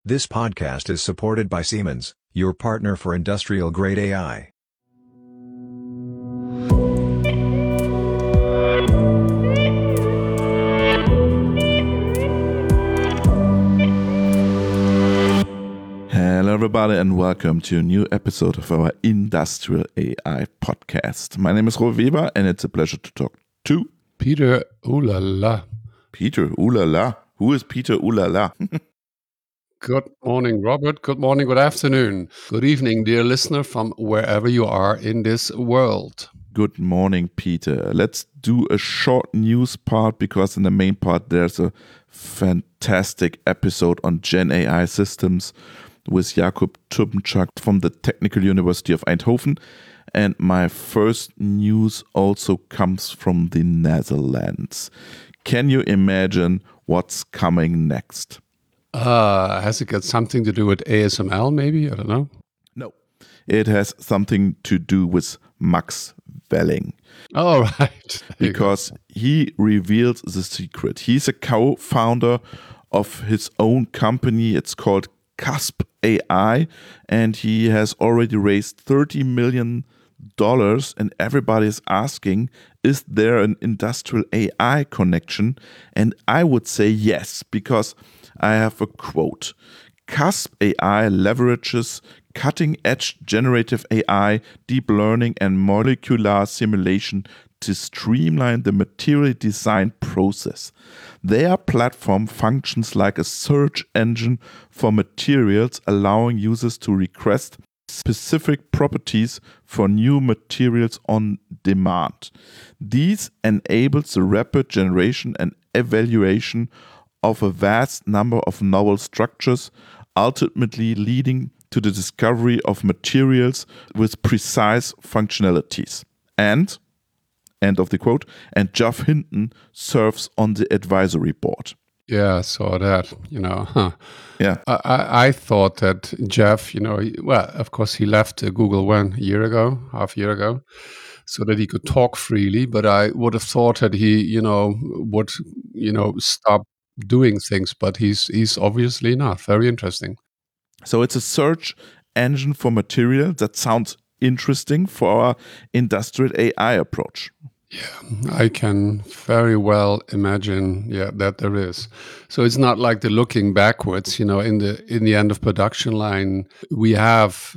This podcast is supported by Siemens, your partner for industrial-grade AI. Hello everybody and welcome to a new episode of our Industrial AI podcast. My name is Roy Weber and it's a pleasure to talk to Peter Ohlala. Peter Ohlala. Who is Peter Ohlala? Good morning, Robert. Good morning, good afternoon. Good evening, dear listener, from wherever you are in this world. Good morning, Peter. Let's do a short news part because in the main part there's a fantastic episode on Gen AI systems with Jakub Turbenchak from the Technical University of Eindhoven. And my first news also comes from the Netherlands. Can you imagine what's coming next? Has it got something to do with ASML, maybe? I don't know. No, it has something to do with Max Welling. Oh, right. Because he revealed the secret. He's a co-founder of his own company. It's called Cusp AI, and he has already raised $30 million. And everybody is asking, is there an industrial AI connection? And I would say yes, because I have a quote. Cusp AI leverages cutting-edge generative AI, deep learning, and molecular simulation to streamline the material design process. Their platform functions like a search engine for materials, allowing users to request specific properties for new materials on demand. These enables the rapid generation and evaluation of a vast number of novel structures, ultimately leading to the discovery of materials with precise functionalities. And, end of the quote, and Geoff Hinton serves on the advisory board. Yeah, I saw that, Yeah. I thought that Jeff, of course he left Google half a year ago, so that he could talk freely, but I would have thought that he, would, stop doing things, but he's obviously not. Very interesting. So it's a search engine for material. That sounds interesting for our industrial AI approach. Yeah, I can very well imagine, that there is. So it's not like the looking backwards, in the end of production line, we have,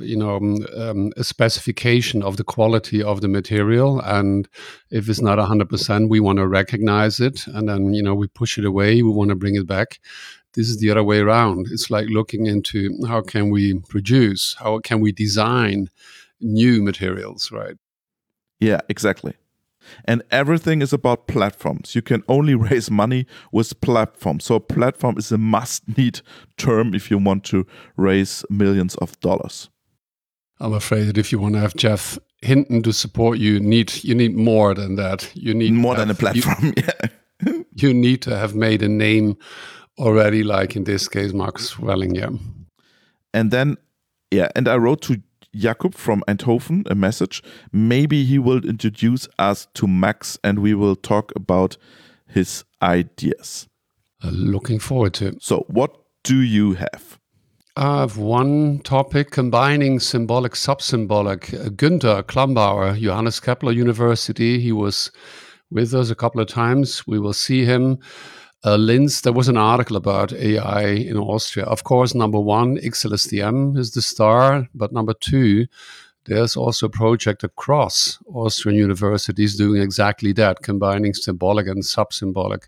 a specification of the quality of the material. And if it's not 100%, we want to recognize it. And then, we push it away. We want to bring it back. This is the other way around. It's like looking into how can we produce, how can we design new materials, right? Yeah, exactly. And everything is about platforms. You can only raise money with platforms. So a platform is a must-need term if you want to raise millions of dollars. I'm afraid that if you want to have Geoff Hinton to support you, you need more than that. You need more than a platform. You need to have made a name already, like in this case, Max Welling. Yeah. And then, and I wrote to Jakub from Eindhoven a message. Maybe he will introduce us to Max and we will talk about his ideas. Looking forward to it. So what do you have? I have one topic, combining symbolic, sub-symbolic. Günther Klambauer, Johannes Kepler University. He was with us a couple of times. We will see him. Linz, there was an article about AI in Austria. Of course, number one, XLSTM is the star, but number two, there's also a project across Austrian universities doing exactly that, combining symbolic and sub-symbolic.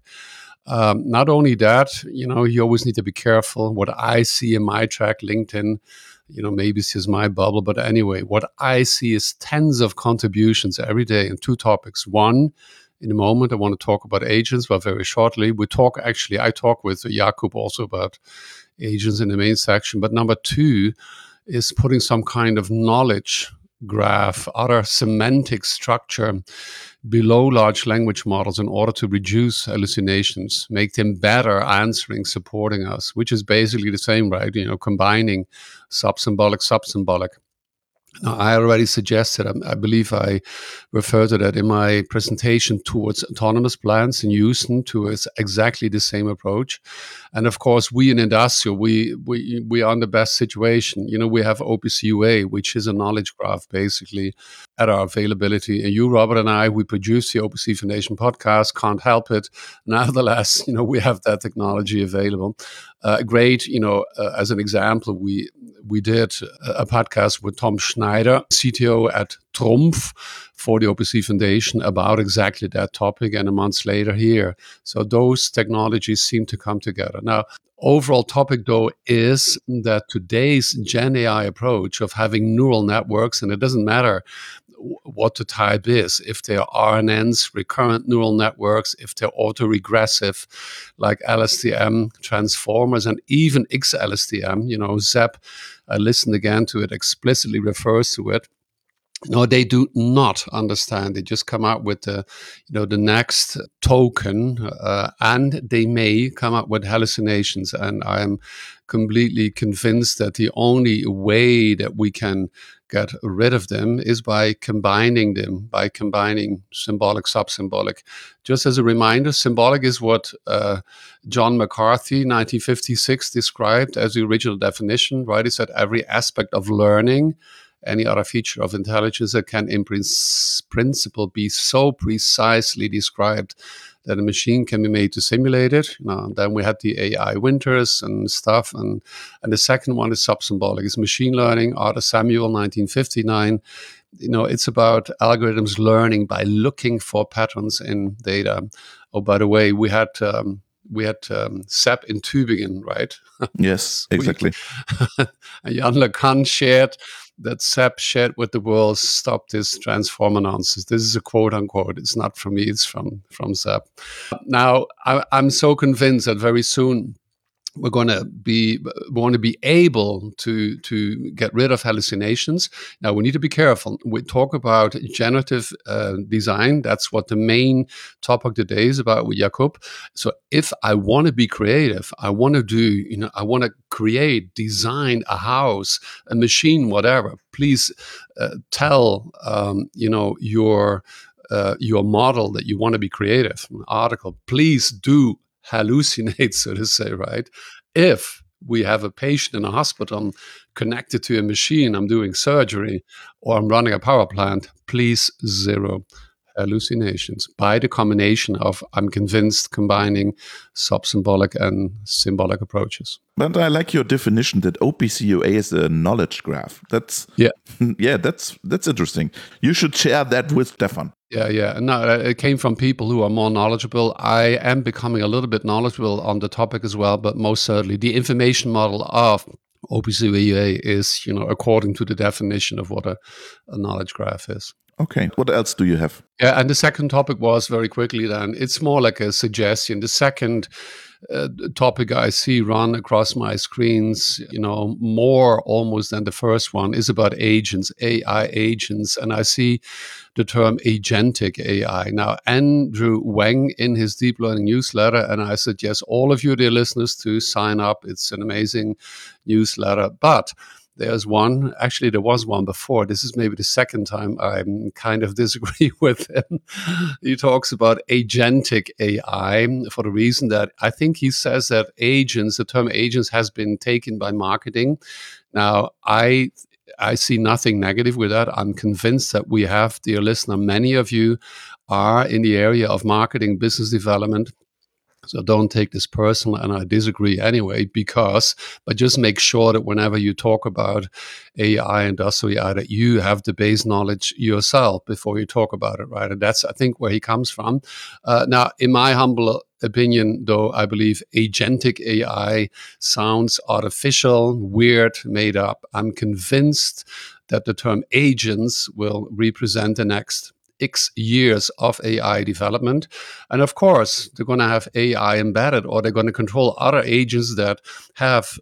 Not only that, you always need to be careful. What I see in my track, LinkedIn, maybe it's just my bubble, but anyway, what I see is tens of contributions every day in two topics. One, in a moment, I want to talk about agents, but very shortly. I talk with Jakub also about agents in the main section. But number two is putting some kind of knowledge graph, other semantic structure below large language models in order to reduce hallucinations, make them better answering, supporting us, which is basically the same, right? Combining sub-symbolic. Now, I already suggested, I believe I referred to that in my presentation, towards autonomous plants in Houston, towards exactly the same approach. And of course, we in industrial, we are in the best situation. We have OPC UA, which is a knowledge graph basically at our availability. And you, Robert, and I, we produce the OPC Foundation podcast, can't help it. Nevertheless, we have that technology available. Great, as an example, we did a podcast with Tom Schneider, CTO at Trumpf, for the OPC Foundation about exactly that topic, and a month later here. So those technologies seem to come together. Now, overall topic, though, is that today's Gen AI approach of having neural networks, and it doesn't matter what the type is, if they're RNNs, recurrent neural networks, if they're autoregressive, like LSTM transformers, and even XLSTM, ZEP, I listened again to it, explicitly refers to it. No, they do not understand. They just come out with the next token, and they may come up with hallucinations. And I am completely convinced that the only way that we can get rid of them is by combining them, by combining symbolic, sub-symbolic. Just as a reminder, symbolic is what John McCarthy, 1956, described as the original definition, right? He said every aspect of learning, any other feature of intelligence that can in principle be so precisely described that a machine can be made to simulate it. Then we had the AI Winters and stuff. And the second one is sub-symbolic. It's machine learning, Arthur Samuel, 1959. It's about algorithms learning by looking for patterns in data. Oh, by the way, we had SEP in Tübingen, right? Yes, exactly. And Jan LeCun shared that SEP shared with the world, stop this transformer nonsense. This is a quote unquote. It's not from me, it's from SEP. Now, I'm so convinced that very soon we want to be able to get rid of hallucinations. Now, we need to be careful. We talk about generative design. That's what the main topic today is about with Jakub. So if I want to be creative, I want to create, design a house, a machine, whatever, please tell, your model that you want to be creative, an article, please do hallucinate, so to say, right? If we have a patient in a hospital connected to a machine, I'm doing surgery, or I'm running a power plant, please zero hallucinations by the combination of, I'm convinced, combining sub-symbolic and symbolic approaches. But I like your definition that OPC UA is a knowledge graph. That's that's interesting. You should share that with Stefan. Yeah. No, it came from people who are more knowledgeable. I am becoming a little bit knowledgeable on the topic as well, but most certainly the information model of OPC UA is, according to the definition of what a knowledge graph is. Okay. What else do you have? Yeah, and the second topic was, very quickly then, it's more like a suggestion. The second topic I see run across my screens, more almost than the first one, is about agents, AI agents. And I see the term agentic AI. Now, Andrew Wang in his deep learning newsletter, and I suggest all of you, dear listeners, to sign up. It's an amazing newsletter. But there's one, actually there was one before. This is maybe the second time I kind of disagree with him. He talks about agentic AI for the reason that I think he says that the term agents has been taken by marketing. Now, I see nothing negative with that. I'm convinced that we have, dear listener, many of you are in the area of marketing, business development. So don't take this personal, and I disagree anyway, but just make sure that whenever you talk about AI, industrial AI, that you have the base knowledge yourself before you talk about it, right? And that's, I think, where he comes from. Now, in my humble opinion, though, I believe agentic AI sounds artificial, weird, made up. I'm convinced that the term agents will represent the next X years of AI development. And of course, they're going to have AI embedded, or they're going to control other agents that have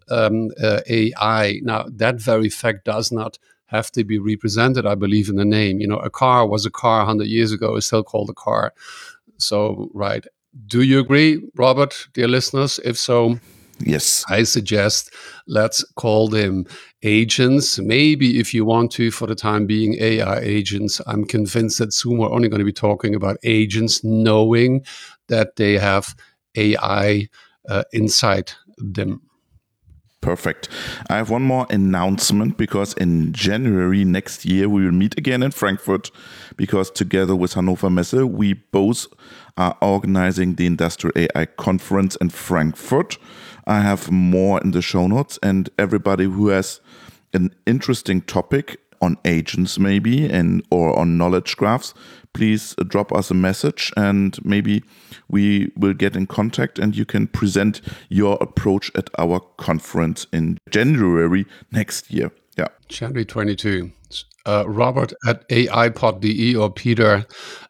AI. Now, that very fact does not have to be represented, I believe, in the name. A car was a car 100 years ago, is still called a car. So, right. Do you agree, Robert, dear listeners? If so, Yes. I suggest let's call them agents. Maybe if you want to, for the time being, AI agents. I'm convinced that soon we're only going to be talking about agents, knowing that they have AI inside them. Perfect. I have one more announcement, because in January next year we will meet again in Frankfurt, because together with Hannover Messe we both are organizing the Industrial AI Conference in Frankfurt. I have more in the show notes, and everybody who has an interesting topic on agents maybe or on knowledge graphs, please drop us a message and maybe we will get in contact and you can present your approach at our conference in January next year. Yeah. January 22. Robert at AIPod.de or Peter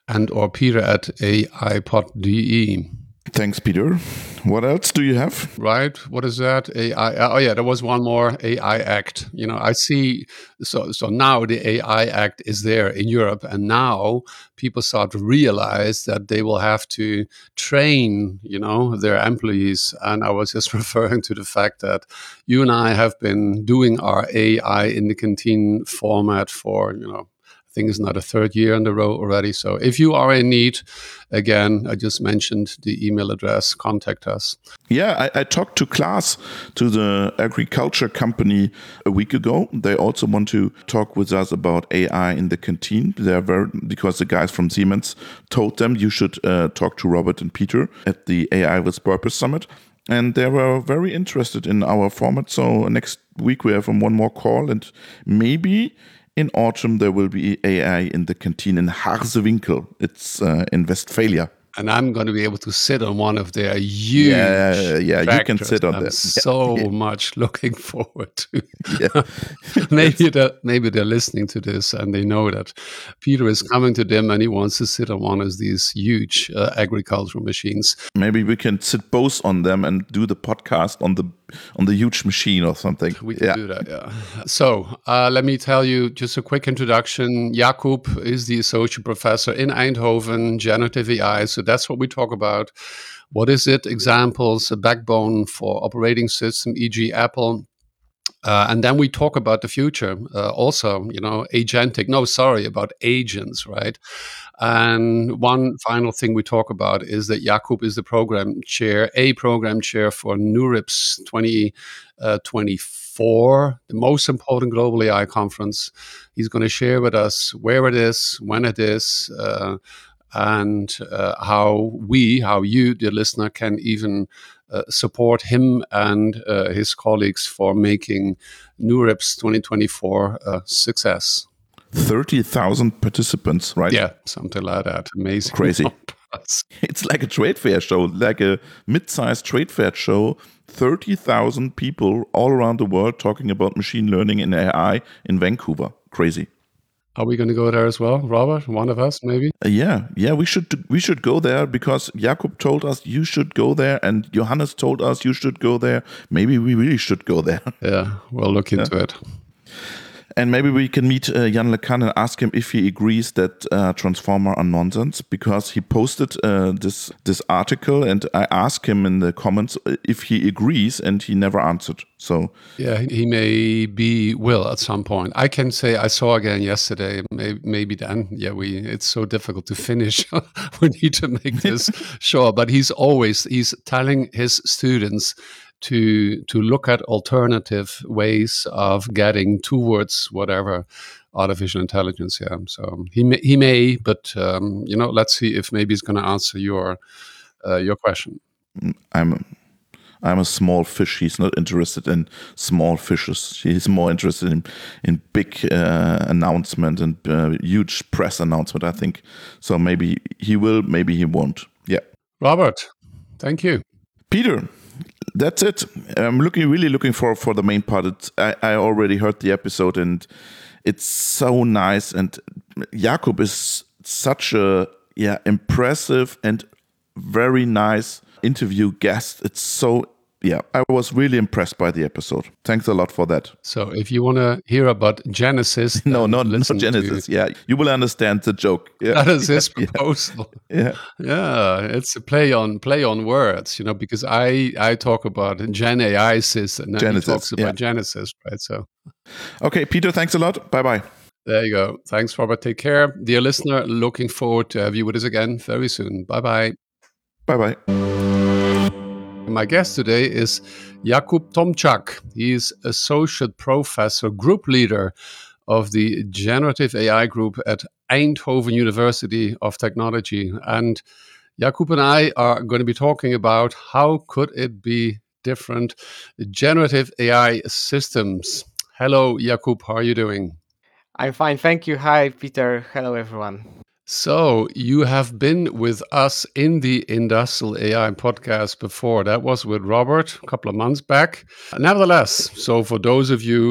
at AIPod.de. Thanks, Peter. What else do you have? Right. What is that? AI. Oh yeah, there was one more AI Act. I see. So now the AI Act is there in Europe, and now people start to realize that they will have to train, their employees. And I was just referring to the fact that you and I have been doing our AI in the canteen format for, I think it's not a third year in a row already. So if you are in need, again, I just mentioned the email address, contact us. Yeah, I talked to Klaas, to the agriculture company, a week ago. They also want to talk with us about AI in the canteen. Because the guys from Siemens told them you should talk to Robert and Peter at the AI with Purpose Summit. And they were very interested in our format. So next week we have one more call, and maybe in autumn, there will be AI in the canteen in Harzewinkel. It's in Westphalia. And I'm going to be able to sit on one of their huge tractors. You can sit on that. So much looking forward to. Maybe they're listening to this and they know that Peter is coming to them and he wants to sit on one of these huge agricultural machines. Maybe we can sit both on them and do the podcast on the huge machine or something. We can do that, yeah. So let me tell you just a quick introduction. Jakub is the associate professor in Eindhoven, generative AI. So that's what we talk about. What is it? Examples, a backbone for operating system, e.g. Apple. And then we talk about the future, also, about agents, right? And one final thing we talk about is that Jakub is the program chair for NeurIPS 2024, the most important global AI conference. He's going to share with us where it is, when it is, and how you, the listener, can even support him and his colleagues for making NeurIPS 2024 a success. 30,000 participants, right? Yeah, something like that. Amazing. Crazy. It's like a trade fair show, like a mid-sized trade fair show. 30,000 people all around the world talking about machine learning and AI in Vancouver. Crazy. Are we going to go there as well, Robert? One of us, maybe? Yeah, we should go there because Jakub told us you should go there, and Johannes told us you should go there. Maybe we really should go there. Yeah, we'll look into it. And maybe we can meet Jan LeCun and ask him if he agrees that transformer are nonsense, because he posted this article, and I asked him in the comments if he agrees, and he never answered. So yeah, he will at some point. I can say I saw again yesterday. Maybe then. Yeah, it's so difficult to finish. We need to make this sure. But he's telling his students to look at alternative ways of getting towards whatever artificial intelligence. Yeah, so he may, but let's see if maybe he's going to answer your question. I'm a small fish. He's not interested in small fishes. He's more interested in big announcement and huge press announcement, I think. So maybe he will, maybe he won't. Yeah. Robert, thank you. Peter, that's it. I'm really looking for the main part. I already heard the episode and it's so nice. And Jakub is such a impressive and very nice interview guest. It's so yeah, I was really impressed by the episode. Thanks a lot for that. So if you want to hear about Genesis, No, not listen Genesis. Yeah, you will understand the joke. Yeah. That is his proposal. Yeah. Yeah, it's a play on words, because I talk about Gen AI sys and then Genesis, he talks about Genesis, right? So okay, Peter, thanks a lot. Bye-bye. There you go. Thanks, Robert. Take care. Dear listener, looking forward to have you with us again very soon. Bye-bye. Bye-bye. My guest today is Jakub Tomczak. He's associate professor, group leader of the Generative AI group at Eindhoven University of Technology. And Jakub and I are going to be talking about how could it be different generative AI systems. Hello, Jakub. How are you doing? I'm fine, thank you. Hi, Peter. Hello, everyone. So you have been with us in the Industrial AI podcast before. That was with Robert a couple of months back. Nevertheless, so for those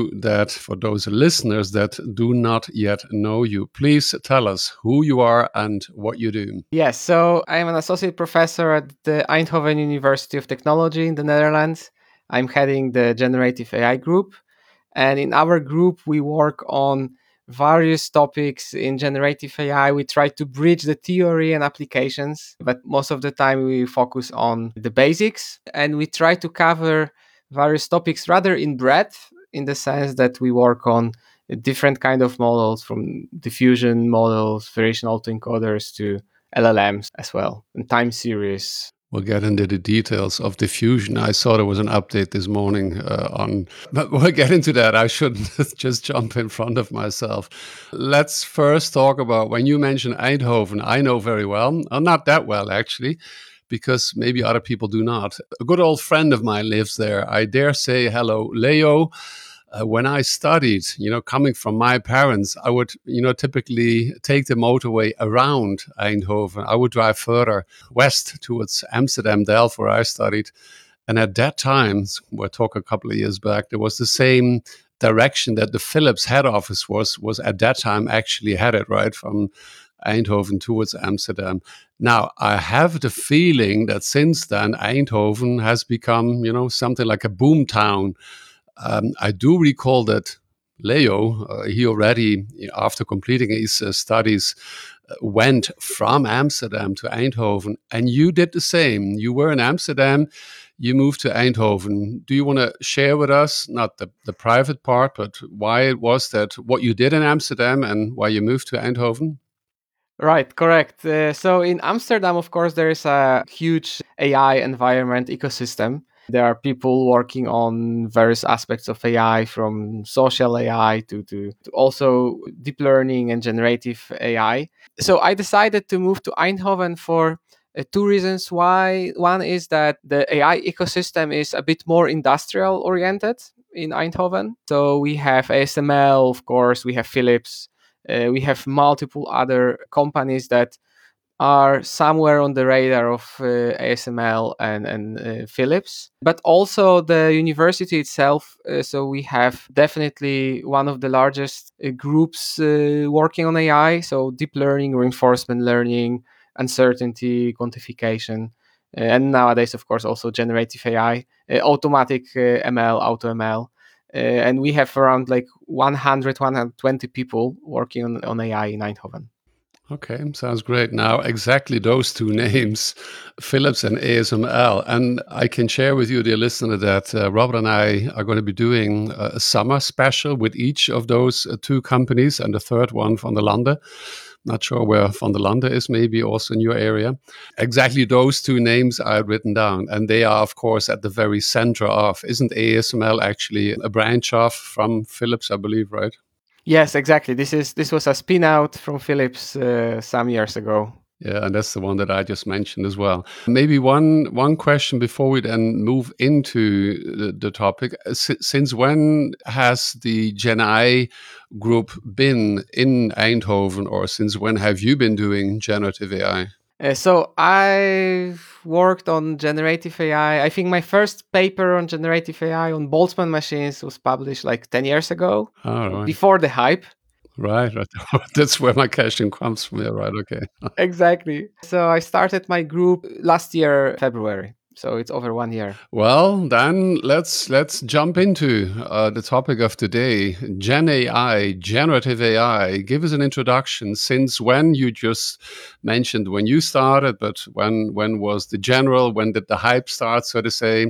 listeners that do not yet know you, please tell us who you are and what you do. Yes, so I'm an associate professor at the Eindhoven University of Technology in the Netherlands. I'm heading the Generative AI group. And in our group, we work on various topics in generative AI. We try to bridge the theory and applications, but most of the time we focus on the basics, and we try to cover various topics rather in breadth, in the sense that we work on different kind of models, from diffusion models, variation autoencoders to LLMs as well, and time series. We'll get into the details of diffusion. I saw there was an update this morning but we'll get into that. I shouldn't just jump in front of myself. Let's first talk about, when you mention Eindhoven, I know very well, not that well actually, because maybe other people do not. A good old friend of mine lives there. I dare say hello, Leo. When I studied, coming from my parents, I would, typically take the motorway around Eindhoven. I would drive further west towards Amsterdam, Delft, where I studied. And at that time, we're talking a couple of years back, there was the same direction that the Philips head office was at that time actually headed, right, from Eindhoven towards Amsterdam. Now, I have the feeling that since then, Eindhoven has become, something like a boom town. I do recall that Leo, he already, after completing his studies, went from Amsterdam to Eindhoven, and you did the same. You were in Amsterdam, you moved to Eindhoven. Do you want to share with us, not the private part, but why it was that what you did in Amsterdam and why you moved to Eindhoven? Right, correct. So in Amsterdam, of course, there is a huge AI environment ecosystem. There are people working on various aspects of AI, from social AI to also deep learning and generative AI. So I decided to move to Eindhoven for two reasons. Why? One is that the AI ecosystem is a bit more industrial oriented in Eindhoven. So we have ASML, of course, we have Philips, we have multiple other companies that are somewhere on the radar of ASML and Philips, but also the university itself. So we have definitely one of the largest groups working on AI, so deep learning, reinforcement learning, uncertainty quantification, and nowadays, of course, also generative AI, automatic ML, AutoML. And we have around like 100, 120 people working on AI in Eindhoven. Okay, sounds great. Now, exactly those two names, Philips and ASML. And I can share with you, dear listener, that Robert and I are going to be doing a summer special with each of those two companies, and the third one, Van der Lande. Not sure where Van der Lande is, maybe also in your area. Exactly those two names I had written down. And they are, of course, at the very center of, isn't ASML actually a branch of from Philips, I believe, right? Yes, exactly. This was a spin out from Philips some years ago. Yeah, and that's the one that I just mentioned as well. Maybe one question before we then move into the topic. Since when has the Gen AI group been in Eindhoven, or since when have you been doing generative AI? So I worked on generative AI. I think my first paper on generative AI on Boltzmann machines was published like 10 years ago, Right. before the hype. Right. That's where my question comes from. Yeah, right. Okay. Exactly. So I started my group last year, February. So it's over 1 year. Well, then let's jump into the topic of today, Gen AI, generative AI. Give us an introduction. Since when? You just mentioned when you started, but when was the general? When did the hype start, so to say?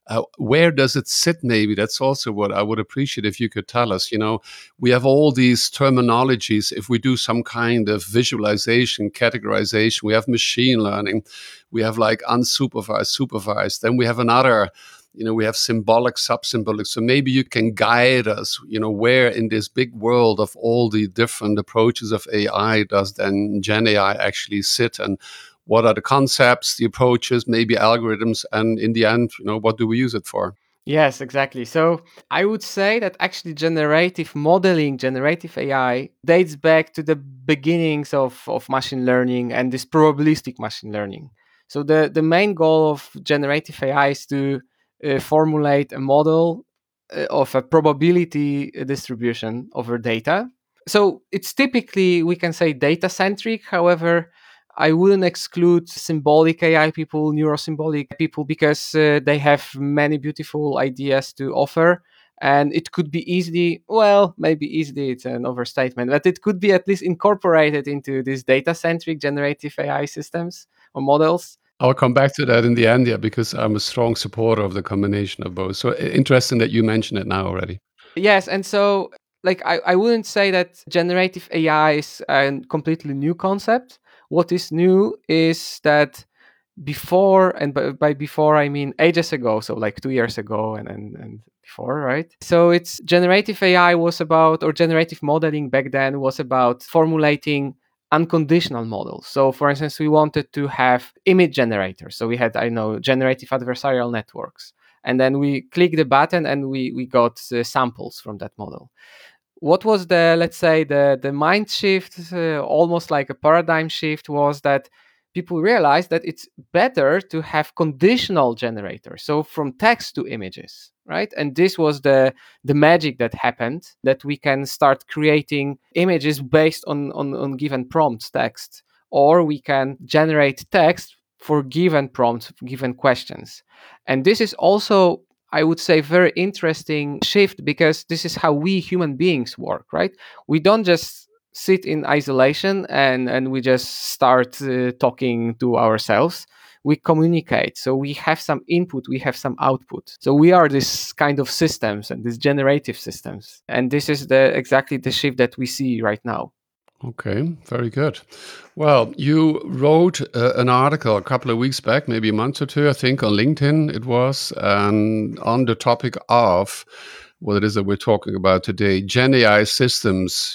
Where does it sit? Maybe that's also what I would appreciate if you could tell us. We have all these terminologies. If we do some kind of visualization, categorization, we have machine learning, we have like unsupervised, supervised. Then we have another, we have symbolic, sub-symbolic. So maybe you can guide us, where in this big world of all the different approaches of AI does then Gen AI actually sit, and what are the concepts, the approaches, maybe algorithms, and in the end, what do we use it for? Yes, exactly. So I would say that actually generative modeling, generative AI dates back to the beginnings of machine learning and this probabilistic machine learning. So the main goal of generative AI is to formulate a model of a probability distribution over data. So it's typically, we can say, data centric. However, I wouldn't exclude symbolic AI people, neurosymbolic people, because they have many beautiful ideas to offer. And it could be easily, well, maybe easily, it's an overstatement, but it could be at least incorporated into these data centric generative AI systems or models. I'll come back to that in the end, yeah, because I'm a strong supporter of the combination of both. So interesting that you mentioned it now already. Yes, and so like I wouldn't say that generative AI is a completely new concept. What is new is that before, and by before I mean ages ago, so like 2 years ago and before, right? So it's generative AI was about, or generative modeling back then was about formulating unconditional models. So for instance, we wanted to have image generators. So we had, I know, generative adversarial networks. And then we click the button and we got samples from that model. What was the, let's say, the mind shift, almost like a paradigm shift, was that people realized that it's better to have conditional generators, so from text to images, right? And this was the magic that happened, that we can start creating images based on given prompts, text, or we can generate text for given prompts, given questions. And this is also, I would say, very interesting shift, because this is how we human beings work, right? We don't just sit in isolation and we just start talking to ourselves. We communicate. So we have some input, we have some output. So we are this kind of systems and these generative systems. And this is exactly the shift that we see right now. Okay, very good. Well, you wrote an article a couple of weeks back, maybe a month or two, I think, on LinkedIn it was, and on the topic of what it is that we're talking about today, Gen AI systems.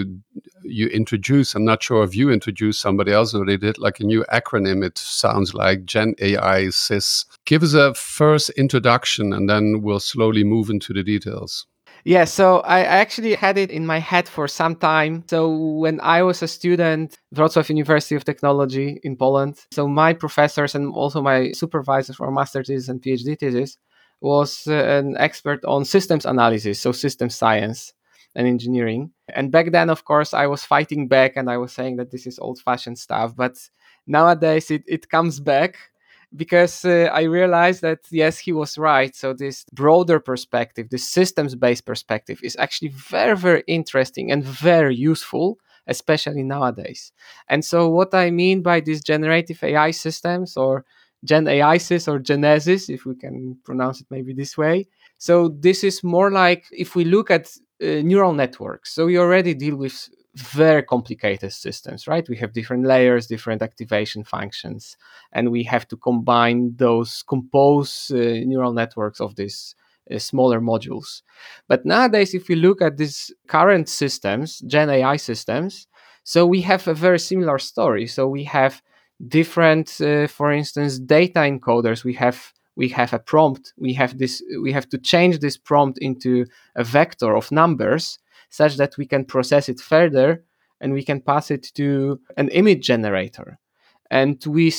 You introduce, I'm not sure if you introduced, somebody else already did, like a new acronym, it sounds like Gen AI Sys. Give us a first introduction and then we'll slowly move into the details. Yeah, so I actually had it in my head for some time. So when I was a student, Wrocław University of Technology in Poland, so my professors and also my supervisors for master's thesis and PhD thesis was an expert on systems analysis, so system science and engineering. And back then, of course, I was fighting back and I was saying that this is old-fashioned stuff. But nowadays it comes back, because I realized that, yes, he was right. So this broader perspective, this systems-based perspective, is actually very, very interesting and very useful, especially nowadays. And so what I mean by these generative AI systems, or Gen AI sys, or Genesis, if we can pronounce it maybe this way. So this is more like, if we look at neural networks, so we already deal with very complicated systems, right? We have different layers, different activation functions, and we have to combine those, compose neural networks of these smaller modules. But nowadays, if we look at these current systems, Gen AI systems, so we have a very similar story. So we have different, for instance, data encoders. We have a prompt. We have to change this prompt into a vector of numbers, such that we can process it further and we can pass it to an image generator. And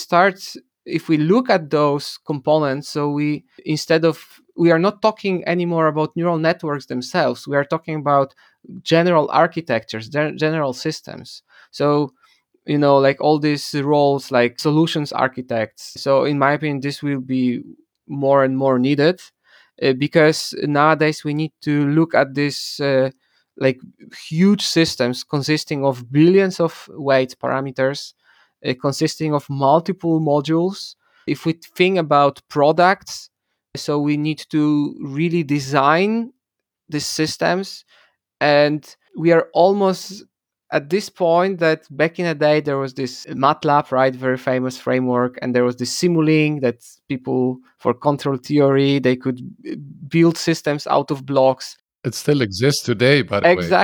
if we look at those components, so we are not talking anymore about neural networks themselves. We are talking about general architectures, general systems. So like all these roles like solutions architects. So in my opinion, this will be more and more needed, because nowadays we need to look at this like huge systems consisting of billions of weight parameters, consisting of multiple modules. If we think about products, so we need to really design these systems, and we are almost at this point that back in the day there was this MATLAB, right, very famous framework, and there was this Simulink that people for control theory, they could build systems out of blocks. It still exists today, by the way.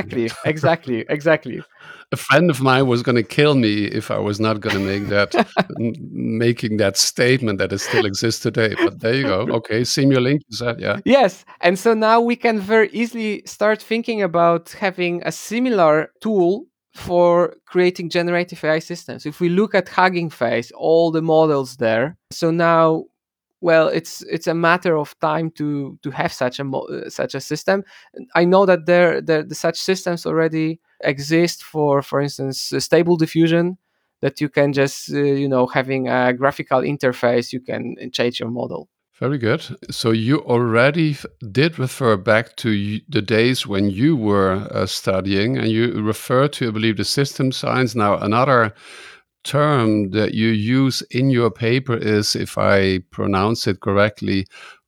Exactly. A friend of mine was going to kill me if I was not going to make that making that statement that it still exists today. But there you go. Okay, Simulink, you said, yeah. Yes, and so now we can very easily start thinking about having a similar tool for creating generative AI systems. If we look at Hugging Face, all the models there, so now, well, it's a matter of time to have such a system. I know that there such systems already exist for instance, Stable Diffusion, that you can just having a graphical interface, you can change your model. Very good. So you already did refer back to the days when you were studying, and you refer to, I believe, the system science. Now, another term that you use in your paper is, if I pronounce it correctly,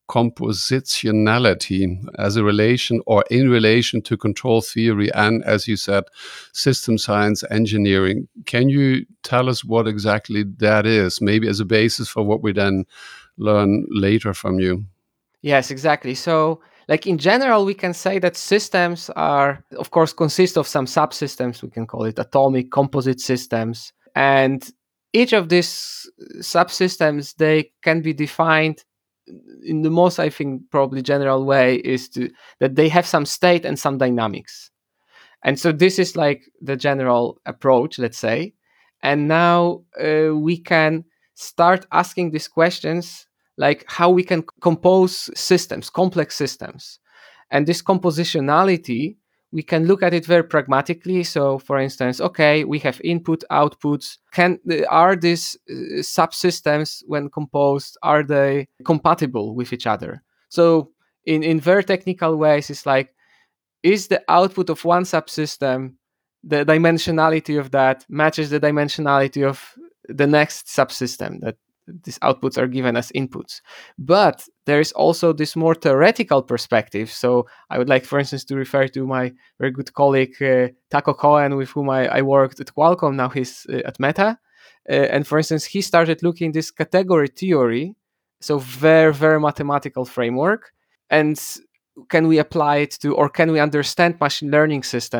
compositionality as a relation or in relation to control theory and, as you said, system science engineering. Can you tell us what exactly that is, maybe as a basis for what we then learn later from you? Yes, exactly. So, like in general, we can say that systems are, of course, consist of some subsystems. We can call it atomic composite systems. And each of these subsystems, they can be defined in the most, I think, probably general way is that they have some state and some dynamics. And so this is like the general approach, let's say. And now we can start asking these questions, like how we can compose systems, complex systems. And this compositionality, we can look at it very pragmatically. So, for instance, okay, we have input, outputs. Are these subsystems, when composed, are they compatible with each other? So, in very technical ways, it's like, is the output of one subsystem, the dimensionality of that matches the dimensionality of the next subsystem that these outputs are given as inputs. But there is also this more theoretical perspective. So I would like, for instance, to refer to my very good colleague, Taco Cohen, with whom I worked at Qualcomm. Now he's at Meta. And for instance, he started looking this category theory. So very, very mathematical framework. And can we apply it to, or can we understand machine learning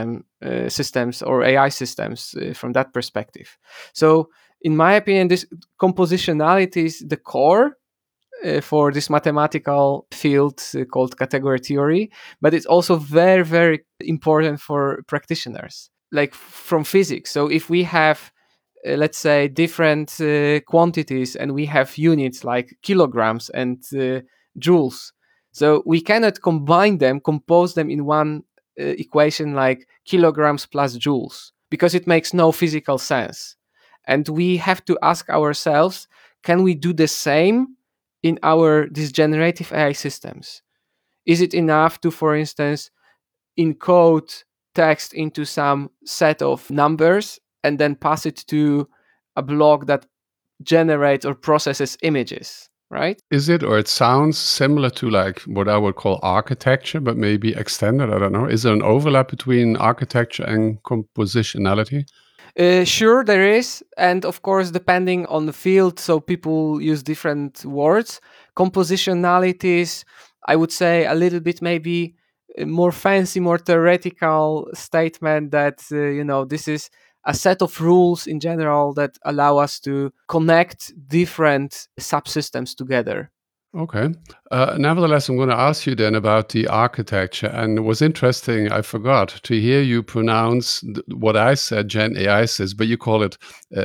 systems or AI systems from that perspective? So in my opinion, this compositionality is the core for this mathematical field called category theory, but it's also very, very important for practitioners, like from physics. So if we have, let's say, different quantities and we have units like kilograms and joules, so we cannot combine them, compose them in one equation like kilograms plus joules, because it makes no physical sense. And we have to ask ourselves, can we do the same in these generative AI systems? Is it enough to, for instance, encode text into some set of numbers and then pass it to a block that generates or processes images, right? Is it, or it sounds similar to like what I would call architecture, but maybe extended? I don't know. Is there an overlap between architecture and compositionality? Sure, there is. And of course, depending on the field, so people use different words. Compositionalities, I would say a little bit maybe more fancy, more theoretical statement that, this is a set of rules in general that allow us to connect different subsystems together. Okay. Nevertheless, I'm going to ask you then about the architecture. And it was interesting, I forgot to hear you pronounce what I said, Gen AI sys, but you call it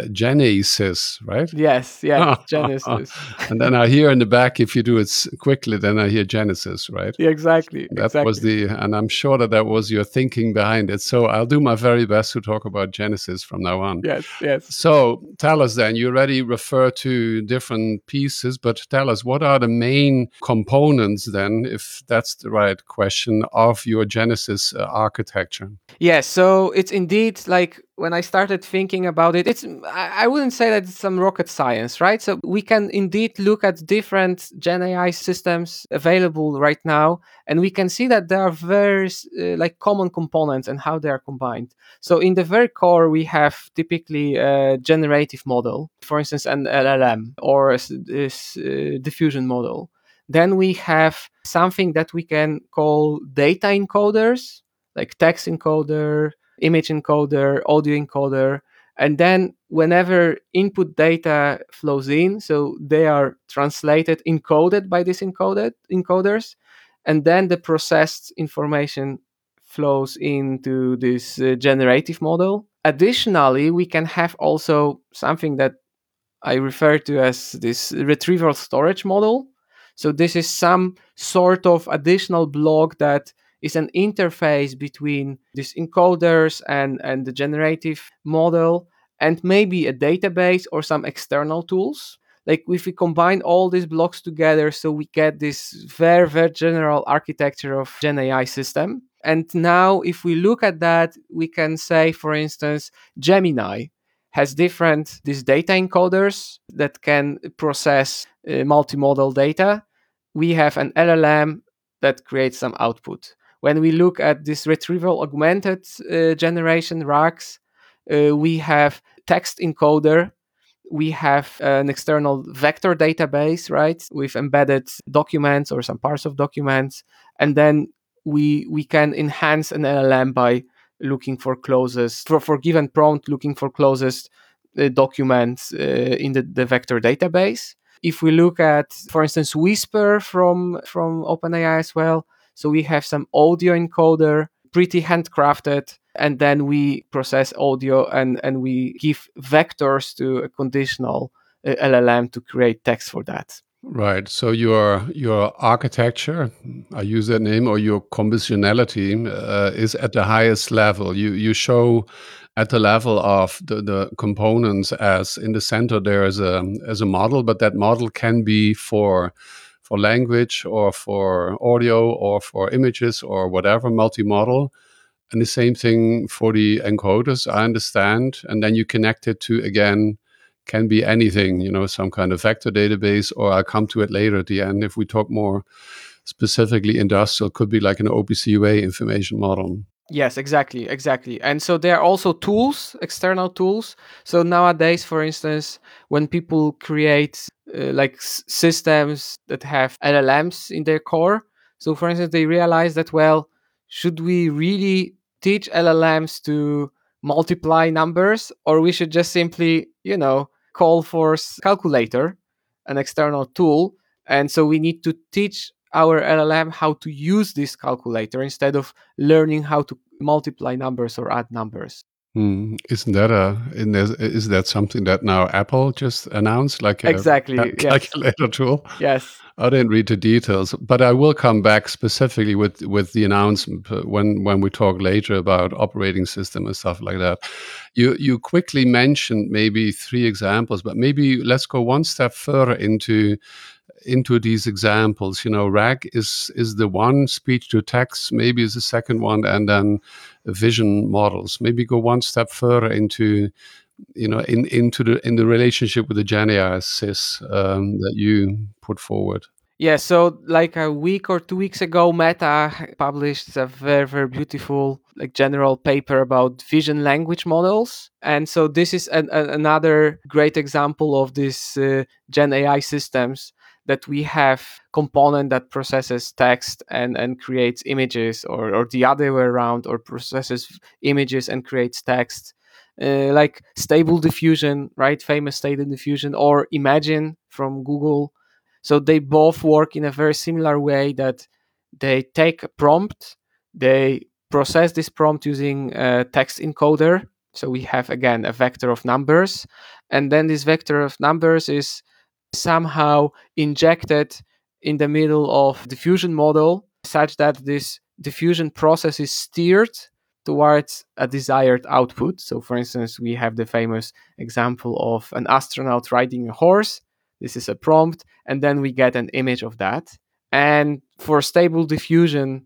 Genesis, right? Yes, Genesis. And then I hear in the back, if you do it quickly, then I hear Genesis, right? Yeah, exactly. That was and I'm sure that was your thinking behind it. So I'll do my very best to talk about Genesis from now on. Yes. So tell us then, you already refer to different pieces, but tell us, what are the main components then, if that's the right question, of your Genesis architecture? Yes, so it's indeed like when I started thinking about it, I wouldn't say that it's some rocket science, right? So we can indeed look at different Gen AI systems available right now, and we can see that there are various like common components and how they are combined. So in the very core, we have typically a generative model, for instance, an LLM or this diffusion model. Then we have something that we can call data encoders, like text encoder, image encoder, audio encoder. And then whenever input data flows in, so they are translated, encoded by these encoders, and then the processed information flows into this generative model. Additionally, we can have also something that I refer to as this retrieval storage model. So this is some sort of additional block that is an interface between these encoders and the generative model, and maybe a database or some external tools. Like if we combine all these blocks together, so we get this very, very general architecture of Gen AI system. And now if we look at that, we can say, for instance, Gemini has different these data encoders that can process multimodal data. We have an LLM that creates some output. When we look at this retrieval augmented generation RAGs, we have text encoder. We have an external vector database, right, with embedded documents or some parts of documents, and then we can enhance an LLM by looking for closest for given prompt, looking for closest documents in the vector database. If we look at, for instance, Whisper from OpenAI as well, so we have some audio encoder, pretty handcrafted, and then we process audio and we give vectors to a conditional LLM to create text for that. Right. So your architecture, I use that name, or your compositionality is at the highest level. You show at the level of the components, as in the center there is a model, but that model can be for language or for audio or for images or whatever, multimodal. And the same thing for the encoders, I understand. And then you connect it to, again, can be anything, some kind of vector database, or I'll come to it later at the end. If we talk more specifically industrial, could be like an OPC UA information model. Yes, exactly. And so there are also tools, external tools. So nowadays, for instance, when people create systems that have LLMs in their core, so for instance, they realize that, well, should we really teach LLMs to multiply numbers, or we should just simply, call for calculator, an external tool, and so we need to teach our LLM how to use this calculator instead of learning how to multiply numbers or add numbers. Isn't that is that something that now Apple just announced, like a Exactly, calculator tool? Yes. I didn't read the details, but I will come back specifically with the announcement when we talk later about operating system and stuff like that. You quickly mentioned maybe 3 examples, but maybe let's go one step further into these examples. RAG is the one, speech to text maybe is the second one, and then vision models. Maybe go one step further into into the relationship with the Gen AI sys that you put forward. Yeah, so like a week or 2 weeks ago, Meta published a very, very beautiful general paper about vision language models. And so this is another great example of this Gen AI systems that we have component that processes text and creates images, or the other way around, or processes images and creates text. Like Stable Diffusion, right? Famous Stable Diffusion, or Imagine from Google. So they both work in a very similar way, that they take a prompt, they process this prompt using a text encoder. So we have, again, a vector of numbers, and then this vector of numbers is somehow injected in the middle of diffusion model, such that this diffusion process is steered towards a desired output. So for instance, we have the famous example of an astronaut riding a horse. This is a prompt, and then we get an image of that. And for stable diffusion,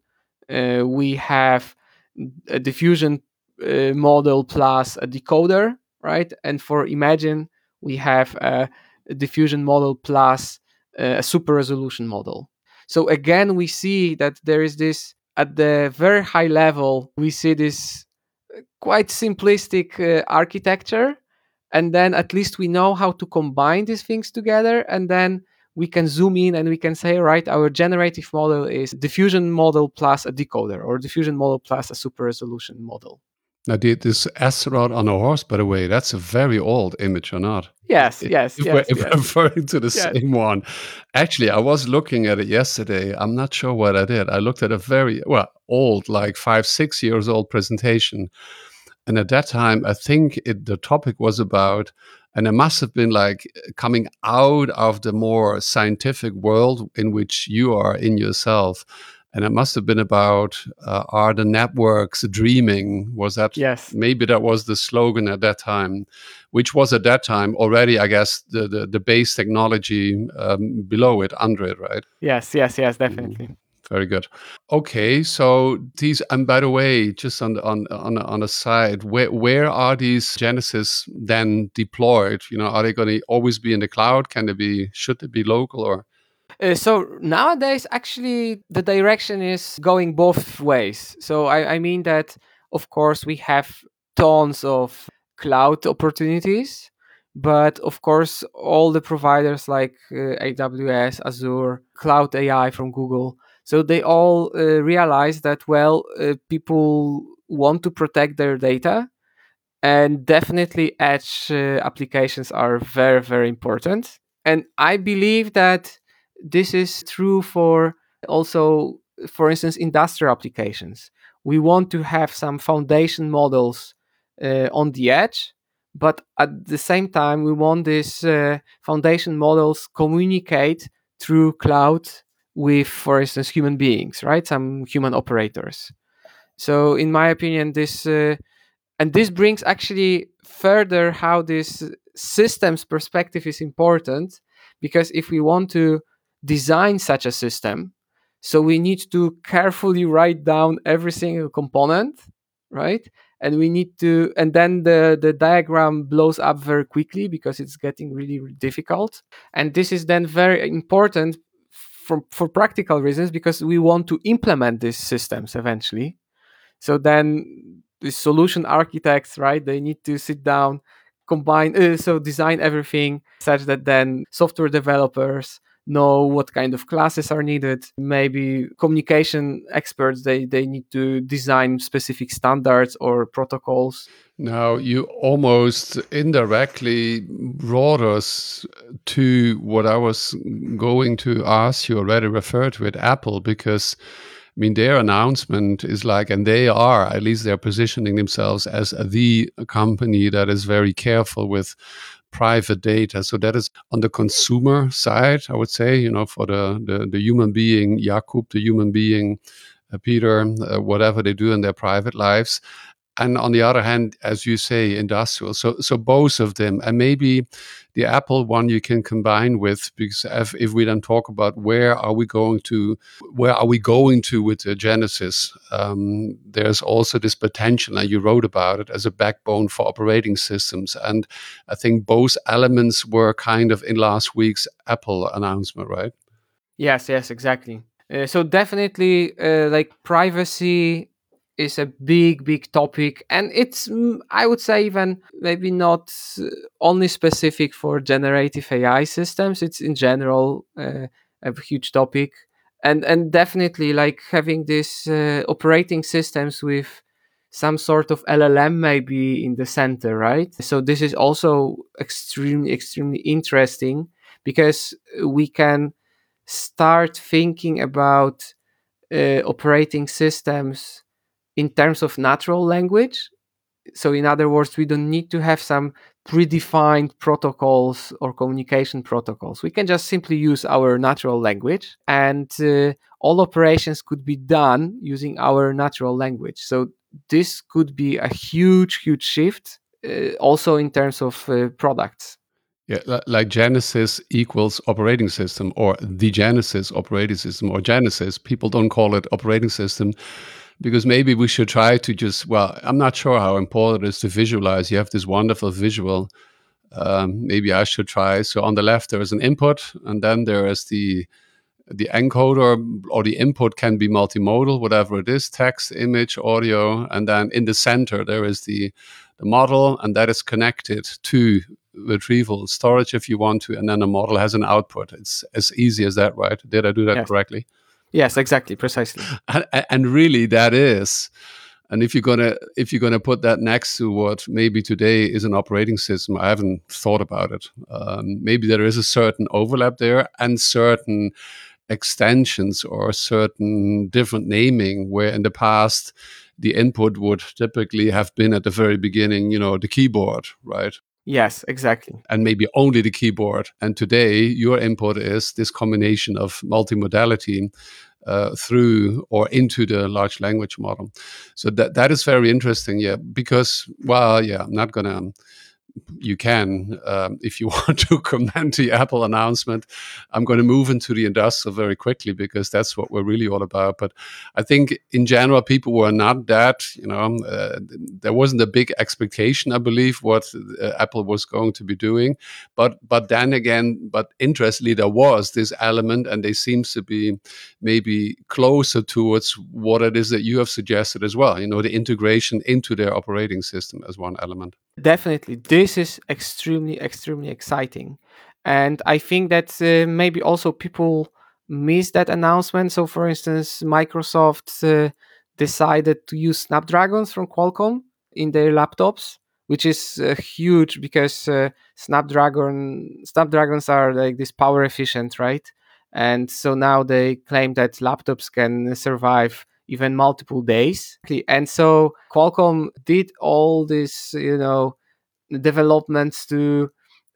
we have a diffusion model plus a decoder, right? And for Imagine, we have a diffusion model plus a super resolution model. So again, we see that there is this, at the very high level, we see this quite simplistic architecture, and then at least we know how to combine these things together, and then we can zoom in and we can say, right, our generative model is diffusion model plus a decoder, or diffusion model plus a super resolution model. Now, this astronaut on a horse, by the way, that's a very old image, or not? Yes. If we're referring to the same one. Actually, I was looking at it yesterday. I'm not sure what I did. I looked at a very, old, like 5-6 years old presentation. And at that time, I think the topic was about, and it must have been like coming out of the more scientific world in which you are in yourself. And it must have been about, are the networks dreaming? Was that? Yes. Maybe that was the slogan at that time, which was at that time already, I guess, the base technology below it, under it, right? Yes, definitely. Very good. Okay, so these, and by the way, just on a side, where are these Genesis then deployed? Are they going to always be in the cloud? Should they be local, or? So nowadays, actually, the direction is going both ways. So I mean that, of course, we have tons of cloud opportunities, but of course, all the providers like AWS, Azure, Cloud AI from Google, so they all realize that, people want to protect their data, and definitely edge applications are very, very important. And I believe that this is true for also, for instance, industrial applications. We want to have some foundation models on the edge, but at the same time, we want these foundation models communicate through cloud with, for instance, human beings, right? Some human operators. So in my opinion, this brings actually further how this systems perspective is important, because if we want to design such a system, so we need to carefully write down every single component, right? And we need to, and then the diagram blows up very quickly because it's getting really, really difficult. And this is then very important for practical reasons, because we want to implement these systems eventually. So then the solution architects, right, they need to sit down, combine, so design everything such that then software developers know what kind of classes are needed. Maybe communication experts, they need to design specific standards or protocols. Now, you almost indirectly brought us to what I was going to ask. You already referred to it, Apple, because their announcement is like, and at least they're positioning themselves as the company that is very careful with private data. So that is on the consumer side, I would say, for the human being, Jakub, the human being, Peter, whatever they do in their private lives. And on the other hand, as you say, industrial. So both of them, and maybe the Apple one you can combine with, because if we then talk about where are we going to with the Genesis, there's also this potential, and you wrote about it, as a backbone for operating systems. And I think both elements were kind of in last week's Apple announcement, right? Yes, exactly. So definitely, like privacy is a big topic, and it's, I would say, even maybe not only specific for generative AI systems. It's in general a huge topic, and definitely like having this operating systems with some sort of LLM maybe in the center, right? So this is also extremely interesting, because we can start thinking about operating systems in terms of natural language. So in other words, we don't need to have some predefined protocols or communication protocols. We can just simply use our natural language, and all operations could be done using our natural language. So this could be a huge shift, also in terms of products. Yeah, like Genesis equals operating system, or the Genesis operating system, or Genesis. People don't call it operating system because maybe we should try to just, well, I'm not sure how important it is to visualize. You have this wonderful visual. Maybe I should try. So on the left, there is an input, and then there is the encoder, or the input can be multimodal, whatever it is, text, image, audio. And then in the center, there is the model, and that is connected to retrieval storage if you want to. And then the model has an output. It's as easy as that, right? Did I do that correctly? Yes, exactly, precisely. And really, that is. And if you're gonna put that next to what maybe today is an operating system, I haven't thought about it. Maybe there is a certain overlap there and certain extensions or certain different naming, where in the past the input would typically have been at the very beginning, the keyboard, right? Yes, exactly. And maybe only the keyboard. And today your input is this combination of multimodality through or into the large language model. So that is very interesting, because, I'm not gonna. You can, if you want to comment the Apple announcement. I'm going to move into the industrial very quickly because that's what we're really all about. But I think in general, people were not that, there wasn't a big expectation, I believe, what Apple was going to be doing. But then again, interestingly, there was this element, and they seems to be maybe closer towards what it is that you have suggested as well. The integration into their operating system as one element. Definitely, this is extremely exciting, and I think that maybe also people missed that announcement. So, for instance, Microsoft decided to use Snapdragons from Qualcomm in their laptops, which is huge because Snapdragons are like this power efficient, right? And so now they claim that laptops can survive even multiple days. And so Qualcomm did all this, developments to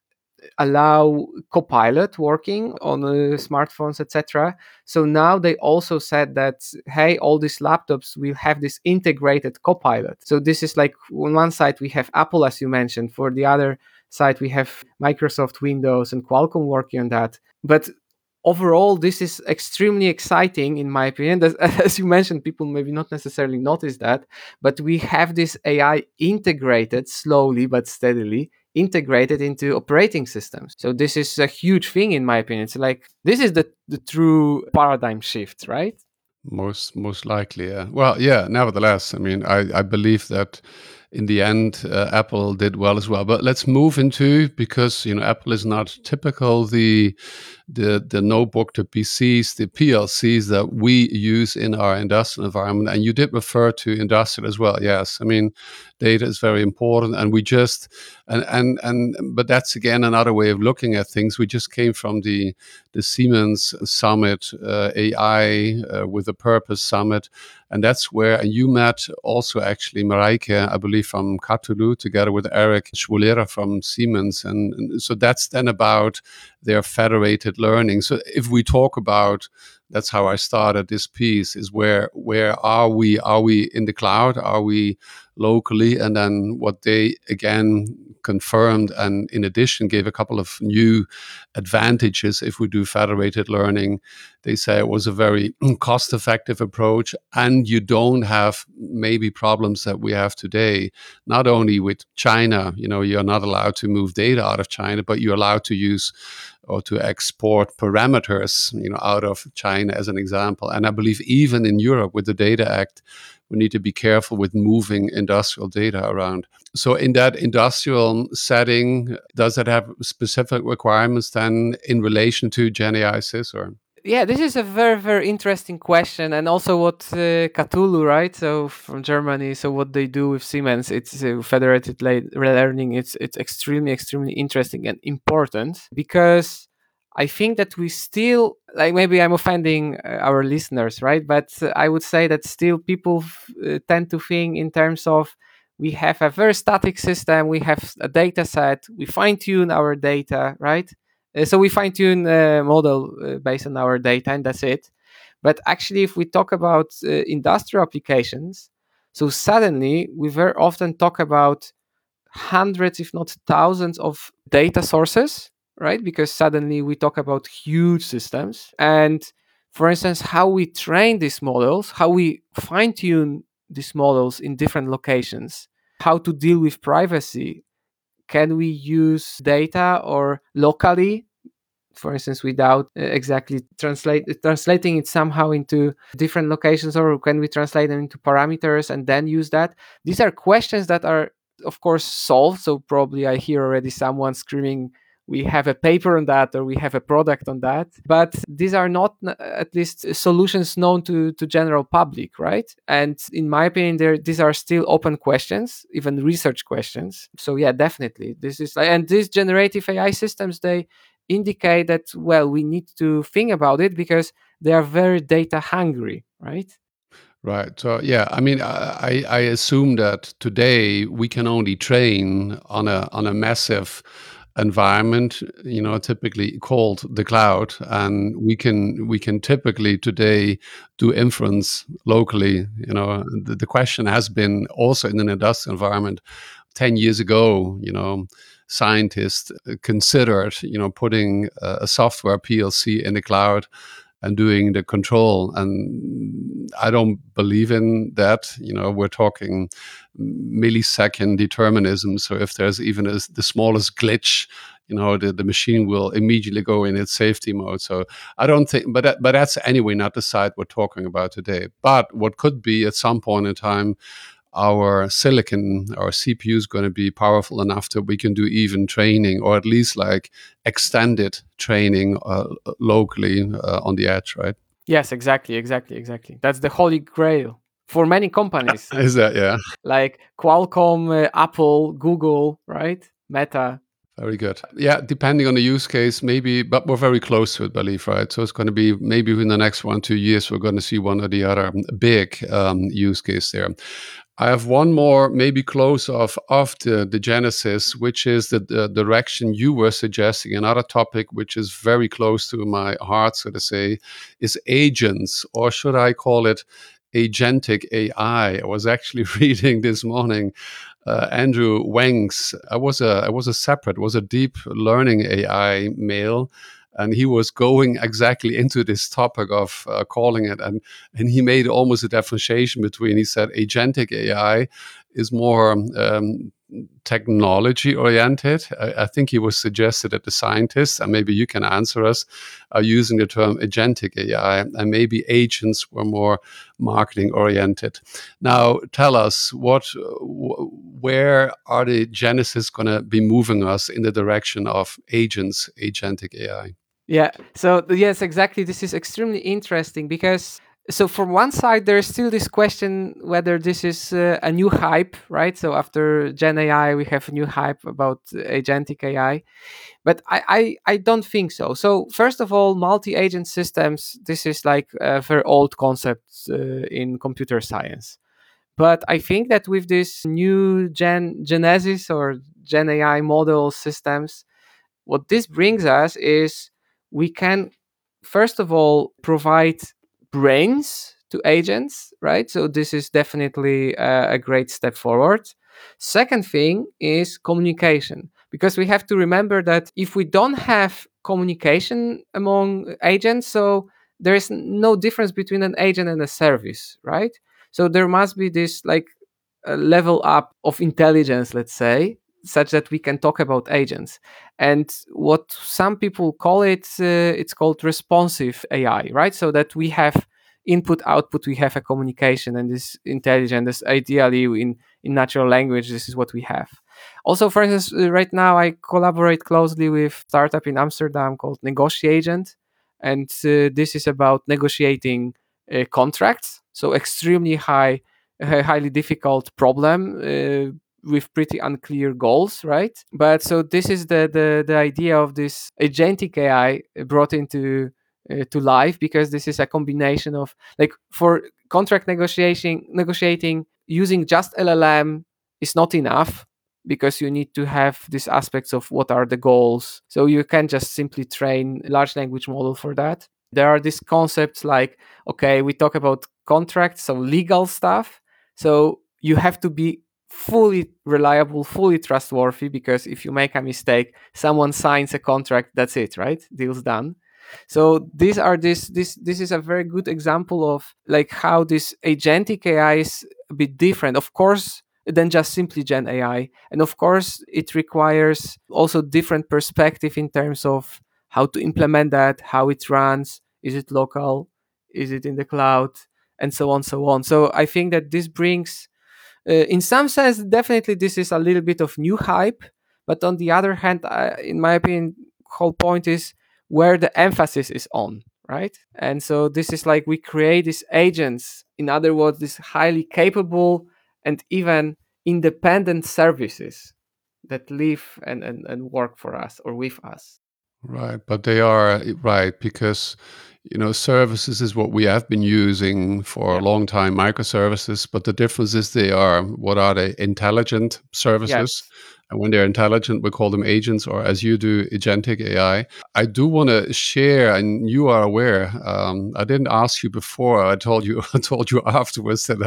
allow Copilot working on smartphones, etc. So now they also said that, hey, all these laptops will have this integrated Copilot. So this is like, on one side we have Apple, as you mentioned. For the other side, we have Microsoft Windows and Qualcomm working on that. But overall, this is extremely exciting, in my opinion. As you mentioned, people maybe not necessarily notice that, but we have this AI integrated slowly but steadily, integrated into operating systems. So this is a huge thing, in my opinion. It's like, this is the true paradigm shift, right? Most likely, yeah. Well, yeah. Nevertheless, I mean, I believe that in the end, Apple did well as well. But let's move into, because Apple is not typical the notebook, the PCs, the PLCs that we use in our industrial environment. And you did refer to industrial as well. Yes, I mean, data is very important, and we just but that's again another way of looking at things. We just came from the Siemens Summit, AI with a Purpose Summit. And that's where you met also actually Mareike, I believe, from Cthulhu, together with Eric Schwulera from Siemens. And so that's then about their federated learning. So if we talk about, that's how I started this piece, is where are we? Are we in the cloud? Are we locally? And then what they again confirmed, and in addition gave a couple of new advantages if we do federated learning. They say it was a very cost-effective approach, and you don't have maybe problems that we have today, not only with China. You're not allowed to move data out of China, but you're allowed to use or to export parameters, out of China as an example. And I believe even in Europe with the Data Act, we need to be careful with moving industrial data around. So in that industrial setting, does it have specific requirements then in relation to GenAI Sys, or? Yeah, this is a very, very interesting question. And also what Cthulhu, right? So from Germany, so what they do with Siemens, it's federated learning. It's extremely, extremely interesting and important, because I think that we still, like, maybe I'm offending our listeners, right? But I would say that still people tend to think in terms of, we have a very static system, we have a data set, we fine tune our data, right? So we fine tune a model based on our data, and that's it. But actually, if we talk about industrial applications, so suddenly we very often talk about hundreds, if not thousands, of data sources, right? Because suddenly we talk about huge systems. And for instance, how we train these models, how we fine tune these models in different locations, how to deal with privacy. Can we use data or locally, for instance, without exactly translating it somehow into different locations, or can we translate them into parameters and then use that? These are questions that are, of course, solved. So probably I hear already someone screaming, we have a paper on that, or we have a product on that. But these are not, at least, solutions known to general public, right? And in my opinion, these are still open questions, even research questions. So yeah, definitely, this is, and these generative AI systems, they indicate that, well, we need to think about it because they are very data hungry, right? Right. So yeah, I mean, I assume that today we can only train on a massive environment, typically called the cloud, and we can typically today do inference locally. The question has been also in an industrial environment 10 years ago, scientists considered, putting a software PLC in the cloud and doing the control. And I don't believe in that. We're talking millisecond determinism. So if there's even the smallest glitch, the machine will immediately go in its safety mode. So I don't think, but that's anyway not the side we're talking about today. But what could be at some point in time, our silicon, our CPU is going to be powerful enough that we can do even training, or at least like extended training locally on the edge, right? Yes, exactly. That's the holy grail for many companies. Is that, yeah? Like Qualcomm, Apple, Google, right? Meta. Very good. Yeah, depending on the use case, maybe, but we're very close to it, I believe, right? So it's going to be maybe in the next 1-2 years, we're going to see one or the other big use case there. I have one more, maybe close of the genesis, which is the direction you were suggesting. Another topic which is very close to my heart, so to say, is agents, or should I call it agentic AI? I was actually reading this morning Andrew Wang's. I was a deep learning AI mail, and he was going exactly into this topic of calling it, and he made almost a differentiation between. He said agentic AI is more technology oriented. I think he was suggested that the scientists, and maybe you can answer us, are using the term agentic AI, and maybe agents were more marketing oriented. Now, tell us where are the genesis going to be moving us in the direction of agents, agentic AI? Yeah. So yes, exactly. This is extremely interesting because, so from one side, there is still this question whether this is a new hype, right? So after Gen AI, we have a new hype about agentic AI, but I don't think so. So first of all, multi-agent systems, this is like a very old concept in computer science. But I think that with this new Genesis or Gen AI model systems, what this brings us is we can, first of all, provide brains to agents, right? So this is definitely a great step forward. Second thing is communication, because we have to remember that if we don't have communication among agents, so there is no difference between an agent and a service, right? So there must be this like a level up of intelligence, let's say, such that we can talk about agents. And what some people call it, it's called responsive AI, right? So that we have input, output, we have a communication, and this intelligence, this ideally in natural language, this is what we have. Also, for instance, right now I collaborate closely with a startup in Amsterdam called Negotiagent, and this is about negotiating contracts. So extremely highly difficult problem. with pretty unclear goals, right? But so this is the idea of this agentic AI brought into to life, because this is a combination of, like, for contract negotiating using just LLM is not enough, because you need to have these aspects of what are the goals. So you can't just simply train a large language model for that. There are these concepts like, okay, we talk about contracts, so legal stuff. So you have to be fully reliable, fully trustworthy, because if you make a mistake, someone signs a contract, that's it, right? Deal's done. So these are this is a very good example of like how this agentic AI is a bit different, of course, than just simply Gen AI. And of course, it requires also different perspective in terms of how to implement that, how it runs, is it local, is it in the cloud, and so on, so on. So I think that this brings, in some sense, definitely this is a little bit of new hype. But on the other hand, in my opinion, whole point is where the emphasis is on, right? And so this is like we create these agents, in other words, these highly capable and even independent services that live and work for us or with us. Right, but they are right because services is what we have been using for a Yeah. long time, microservices. But the difference is what are they? Intelligent services, Yes. and when they're intelligent, we call them agents, or as you do, agentic AI. I do want to share, and you are aware. I didn't ask you before. I told you. I told you afterwards that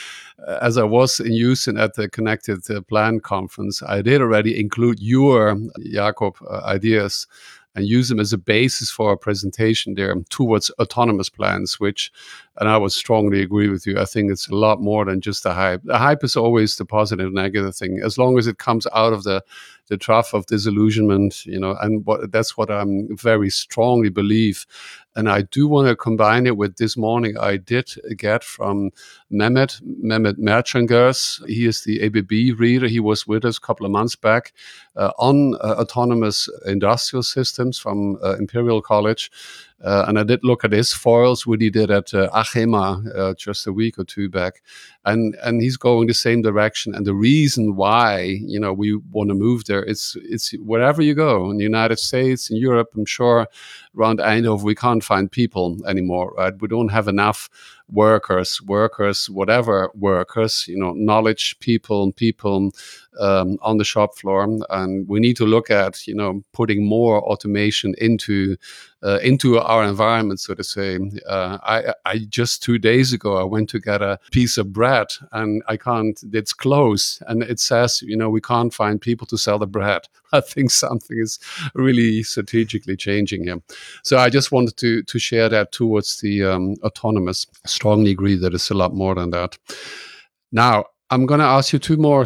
as I was in Houston at the Connected Plan conference, I did already include your Jakob ideas and use them as a basis for a presentation there towards autonomous plans, and I would strongly agree with you. I think it's a lot more than just the hype. The hype is always the positive, negative thing, as long as it comes out of the trough of disillusionment, and that's what I very strongly believe. And I do want to combine it with this morning. I did get from Mehmet Merchangers. He is the ABB reader. He was with us a couple of months back on autonomous industrial systems from Imperial College. And I did look at his foils, what he did at Achema just a week or two back. And he's going the same direction. And the reason why, we want to move there, it's wherever you go, in the United States, in Europe, I'm sure around Eindhoven, we can't find people anymore, right? We don't have enough workers, whatever workers, knowledge people on the shop floor. And we need to look at, putting more automation into our environment, so to say. I just 2 days ago, I went to get a piece of bread and it's closed. And it says, we can't find people to sell the bread. I think something is really strategically changing here. So I just wanted to share that towards the autonomous. I strongly agree that it's a lot more than that. Now, I'm going to ask you two more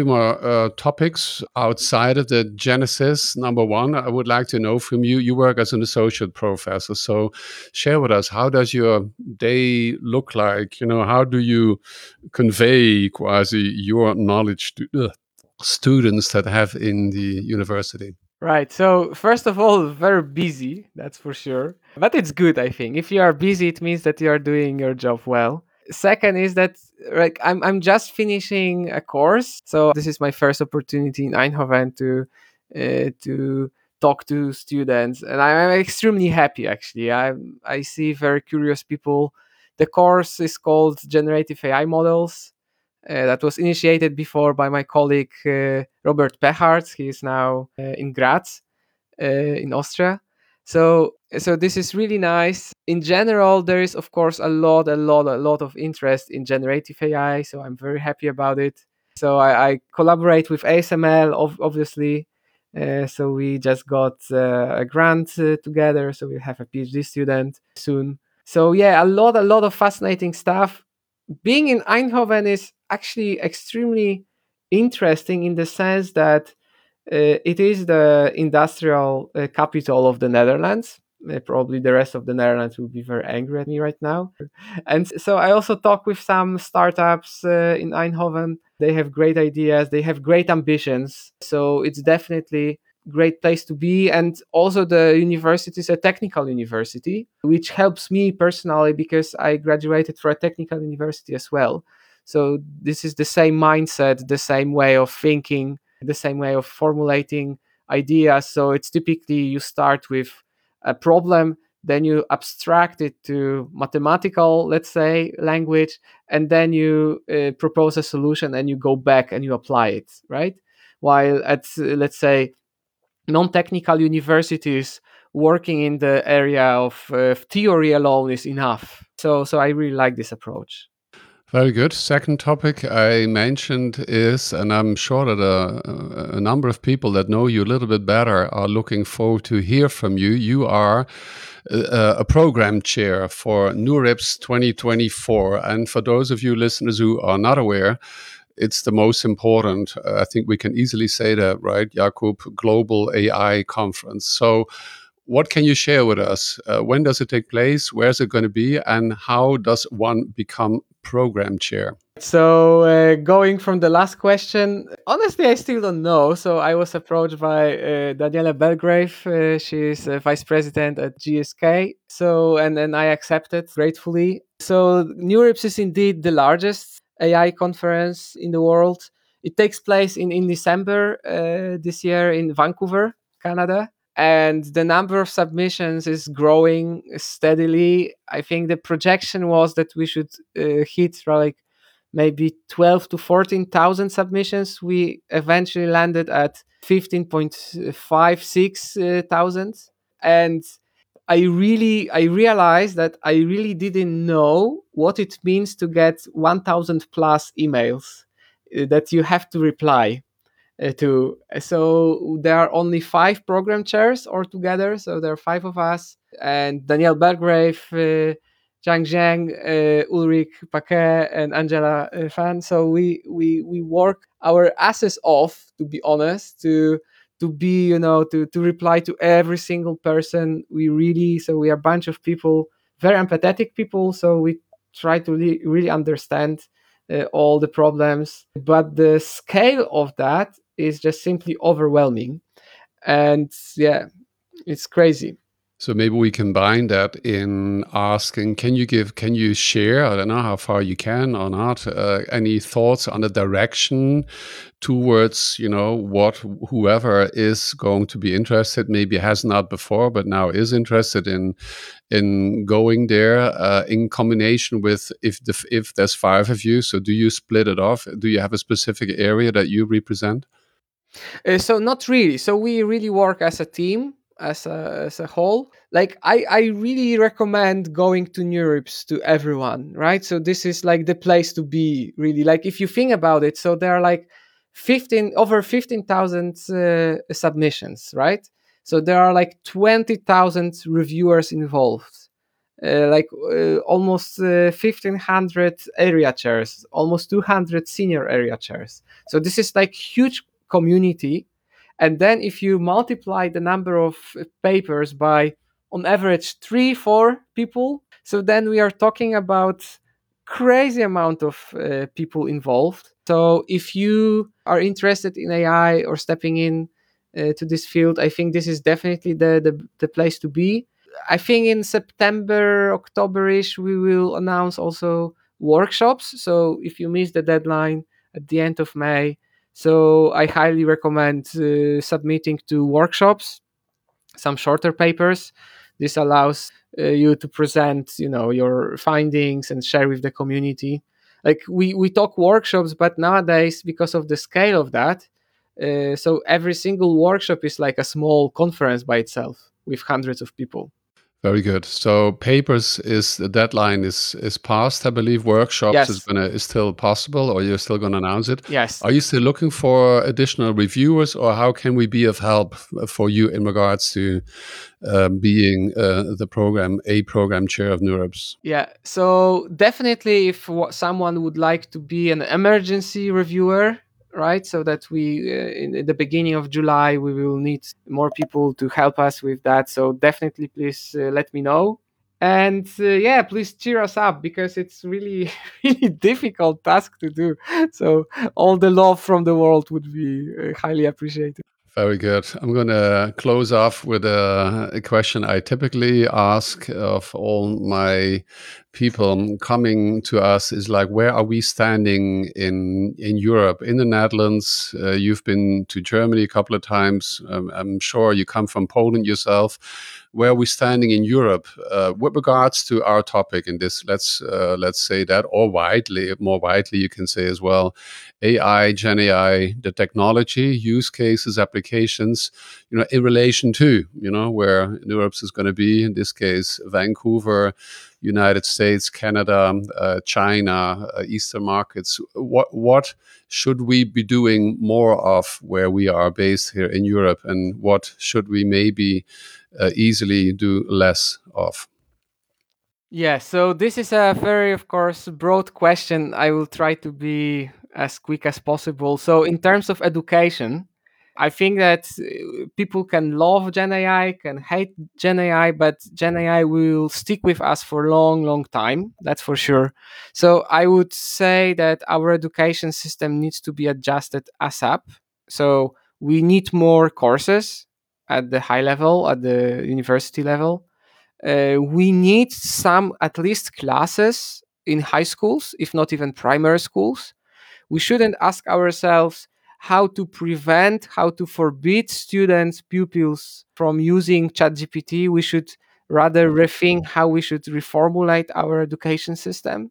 topics outside of the Genesis. Number one, I would like to know from you. You work as an associate professor, so share with us, how does your day look like? How do you convey quasi your knowledge to students that have in the university? Right. So first of all, very busy, that's for sure. But it's good, I think. If you are busy, it means that you are doing your job well. Second is that, like, I'm just finishing a course, so this is my first opportunity in Eindhoven to talk to students, and I'm extremely happy. Actually, I see very curious people. The course is called Generative AI Models. That was initiated before by my colleague Robert Pechart. He is now in Graz, in Austria. So this is really nice. In general, there is of course a lot of interest in generative AI. So I'm very happy about it. So I collaborate with ASML, obviously. So we just got a grant together. So we have a PhD student soon. So yeah, a lot of fascinating stuff. Being in Eindhoven is actually extremely interesting in the sense that it is the industrial capital of the Netherlands. Probably the rest of the Netherlands will be very angry at me right now. And so I also talk with some startups in Eindhoven. They have great ideas. They have great ambitions. So it's definitely a great place to be. And also the university is a technical university, which helps me personally because I graduated from a technical university as well. So this is the same mindset, the same way of thinking, the same way of formulating ideas. So it's typically you start with a problem, then you abstract it to mathematical, let's say, language, and then you propose a solution and you go back and you apply it, right? While at, let's say, non-technical universities, working in the area of theory alone is enough. So I really like this approach. Very good. Second topic I mentioned is, and I'm sure that a number of people that know you a little bit better are looking forward to hear from you. You are a program chair for NeurIPS 2024. And for those of you listeners who are not aware, it's the most important, I think we can easily say that, right, Jakub, Global AI Conference. So what can you share with us? When does it take place? Where is it going to be? And how does one become program chair? So going from the last question, honestly, I still don't know. So I was approached by Daniela Belgrave. She's vice president at GSK. So and then I accepted gratefully. So NeurIPS is indeed the largest AI conference in the world. It takes place in December this year in Vancouver, Canada. And the number of submissions is growing steadily. I think the projection was that we should hit like maybe 12 to 14,000 submissions. We eventually landed at 15.56 thousand. And I realized that I really didn't know what it means to get 1,000 plus emails that you have to reply to. So there are only 5 program chairs altogether. So there are 5 of us, and Danielle Belgrave, Zhang Zhang, Ulrich Paquet, and Angela Fan. So we work our asses off, to be honest, to be, to reply to every single person. We are a bunch of people, very empathetic people. So we try to really understand all the problems, but the scale of that is just simply overwhelming. And yeah, it's crazy. So maybe we combine that in asking, can you share, I don't know how far you can or not, any thoughts on the direction towards, what whoever is going to be interested, maybe has not before, but now is interested in going there, in combination with if there's 5 of you. So do you split it off? Do you have a specific area that you represent? So not really. So we really work as a team, as a whole. Like I really recommend going to NeurIPS to everyone, right? So this is like the place to be, really. Like if you think about it, so there are like over 15,000 submissions, right? So there are like 20,000 reviewers involved. Almost 1,500 area chairs, almost 200 senior area chairs. So this is like huge community. And then if you multiply the number of papers by, on average, 3-4 people, so then we are talking about crazy amount of people involved. So if you are interested in AI or stepping in to this field, I think this is definitely the place to be. I think in September, October-ish, we will announce also workshops. So if you miss the deadline at the end of May, so I highly recommend submitting to workshops, some shorter papers. This allows you to present, your findings and share with the community. Like we talk workshops, but nowadays, because of the scale of that, so every single workshop is like a small conference by itself with hundreds of people. Very good. So papers the deadline is passed, I believe. Workshops Yes. is still possible, or you're still going to announce it. Yes. Are you still looking for additional reviewers, or how can we be of help for you in regards to being a program chair of NeurIPS? Yeah. So definitely, if someone would like to be an emergency reviewer, right? So that we, in the beginning of July, we will need more people to help us with that. So definitely, please let me know. And please cheer us up, because it's really, really difficult task to do. So all the love from the world would be highly appreciated. Very good. I'm going to close off with a question I typically ask of all my people coming to us is like, where are we standing in Europe, in the Netherlands? You've been to Germany a couple of times. I'm sure you come from Poland yourself. Where are we standing in Europe with regards to our topic in this? Let's say that, or more widely, you can say as well, AI, Gen AI, the technology, use cases, applications, in relation to, where Europe is going to be, in this case, Vancouver, United States, Canada, China, Eastern markets. What should we be doing more of where we are based here in Europe, and what should we maybe easily do less of? Yeah, so this is a very, of course, broad question. I will try to be as quick as possible. So, in terms of education, I think that people can love Gen AI, can hate Gen AI, but Gen AI will stick with us for a long, long time. That's for sure. So, I would say that our education system needs to be adjusted ASAP. So, we need more courses at the high level, at the university level. We need some, at least, classes in high schools, if not even primary schools. We shouldn't ask ourselves how to prevent, how to forbid students, pupils from using ChatGPT. We should rather rethink how we should reformulate our education system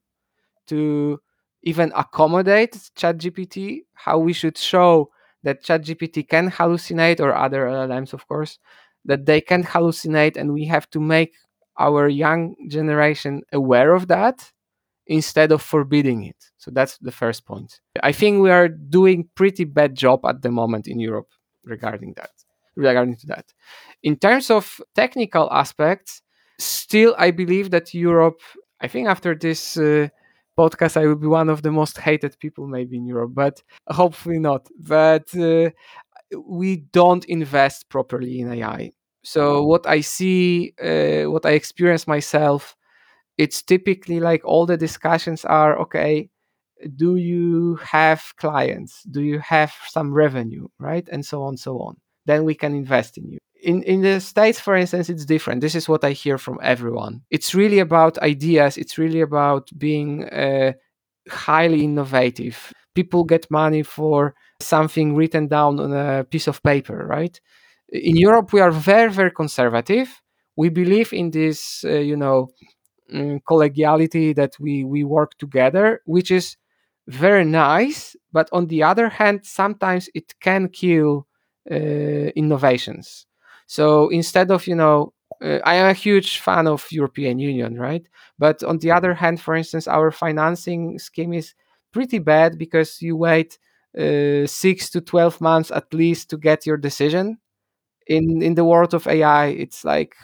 to even accommodate ChatGPT, how we should show that ChatGPT can hallucinate, or other LLMs, of course, that they can hallucinate, and we have to make our young generation aware of that instead of forbidding it. So that's the first point. I think we are doing pretty bad job at the moment in Europe regarding to that. In terms of technical aspects, still I believe that Europe, I think after this podcast I will be one of the most hated people maybe in Europe, but hopefully not. But we don't invest properly in AI. So what I see, what I experience myself, it's typically like all the discussions are, okay, do you have clients? Do you have some revenue, right? And so on, so on. Then we can invest in you. In the States, for instance, it's different. This is what I hear from everyone. It's really about ideas. It's really about being highly innovative. People get money for something written down on a piece of paper, right? In Europe, we are very, very conservative. We believe in this, collegiality, that we work together, which is very nice. But on the other hand, sometimes it can kill innovations. So instead of, I am a huge fan of European Union, right? But on the other hand, for instance, our financing scheme is pretty bad because you wait 6 to 12 months at least to get your decision. In the world of AI, it's like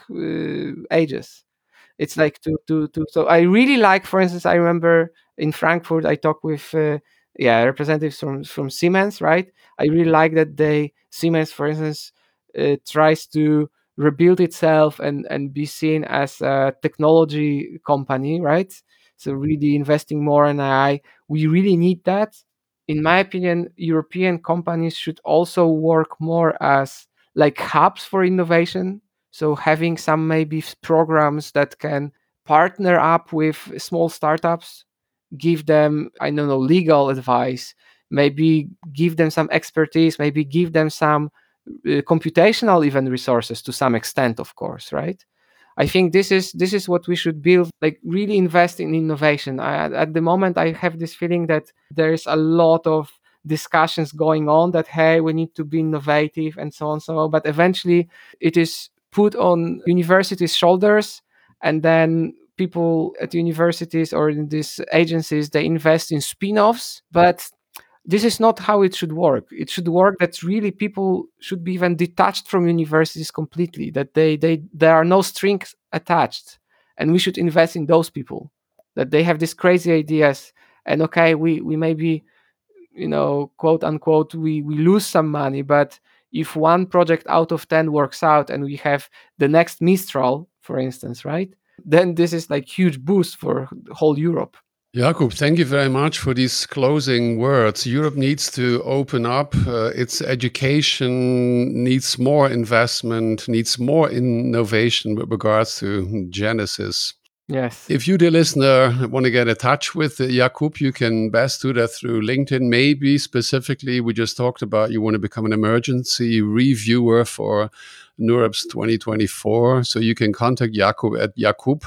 ages. It's like to. So I really like, for instance, I remember in Frankfurt I talked with representatives from Siemens, right? I really like that Siemens, for instance, tries to rebuild itself and be seen as a technology company, right? So really investing more in AI. We really need that. In my opinion, European companies should also work more as like hubs for innovation. So having some maybe programs that can partner up with small startups, give them, I don't know, legal advice, maybe give them some expertise, maybe give them some computational even resources to some extent, of course, right? I think this is what we should build, like really invest in innovation. At the moment, I have this feeling that there's a lot of discussions going on that, hey, we need to be innovative and so on, so on. But eventually it is put on universities' shoulders, and then people at universities or in these agencies, they invest in spin-offs. But this is not how it should work. It should work that really people should be even detached from universities completely, that there are no strings attached, and we should invest in those people, that they have these crazy ideas, and okay, we maybe, quote unquote, we lose some money, but if one project out of 10 works out and we have the next Mistral, for instance, right, then this is like huge boost for whole Europe. Jakub, thank you very much for these closing words. Europe needs to open up. Its education needs more investment, needs more innovation with regards to Genesis. Yes. If you, dear listener, want to get in touch with Jakub, you can best do that through LinkedIn. Maybe specifically, we just talked about you want to become an emergency reviewer for NeurIPS 2024. So you can contact Jakub at Jakub,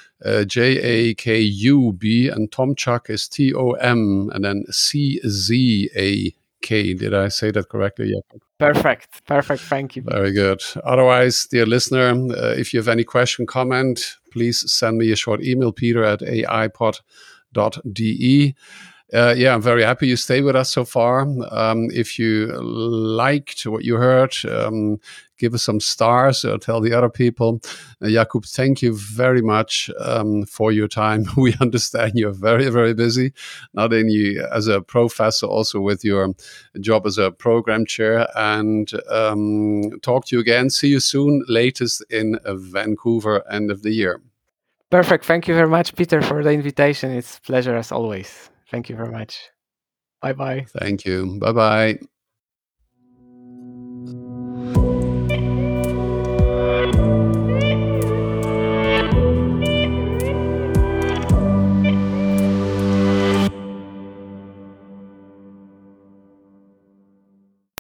Jakub, and Tomczak is Tom, and then Czak. Did I say that correctly, Jakub? Perfect. Thank you. Very good. Otherwise, dear listener, if you have any question, comment, please send me a short email, peter@aipod.de. I'm very happy you stayed with us so far. If you liked what you heard, give us some stars or tell the other people. Jakub, thank you very much for your time. We understand you're very, very busy, not only as a professor, also with your job as a program chair. And talk to you again. See you soon, latest in Vancouver, end of the year. Perfect. Thank you very much, Peter, for the invitation. It's a pleasure as always. Thank you very much. Bye-bye. Thank you. Bye-bye.